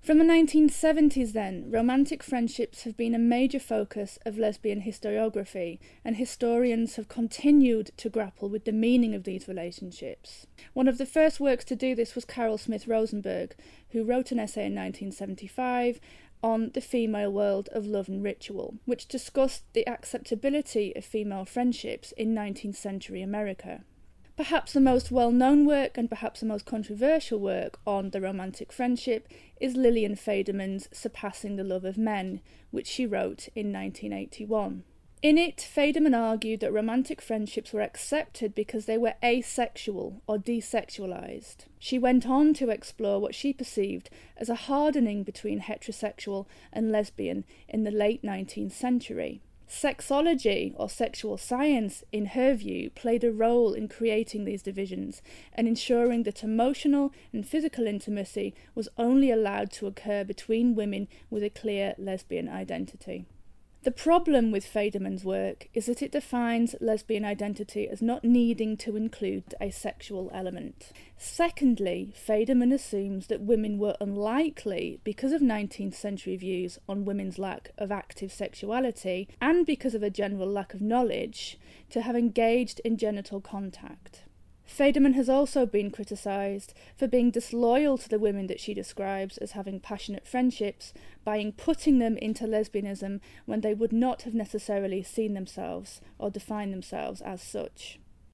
From the 1970s then, romantic friendships have been a major focus of lesbian historiography, and historians have continued to grapple with the meaning of these relationships. One of the first works to do this was Carol Smith Rosenberg, who wrote an essay in 1975 on the female world of love and ritual, which discussed the acceptability of female friendships in 19th century America. Perhaps the most well-known work, and perhaps the most controversial work on the romantic friendship, is Lillian Faderman's Surpassing the Love of Men, which she wrote in 1981. In it, Faderman argued that romantic friendships were accepted because they were asexual or desexualized. She went on to explore what she perceived as a hardening between heterosexual and lesbian in the late 19th century. Sexology, or sexual science, in her view, played a role in creating these divisions and ensuring that emotional and physical intimacy was only allowed to occur between women with a clear lesbian identity. The problem with Faderman's work is that it defines lesbian identity as not needing to include a sexual element. Secondly, Faderman assumes that women were unlikely, because of 19th century views on women's lack of active sexuality and because of a general lack of knowledge, to have engaged in genital contact. Faderman has also been criticised for being disloyal to the women that she describes as having passionate friendships by putting them into lesbianism when they would not have necessarily seen themselves or defined themselves as such.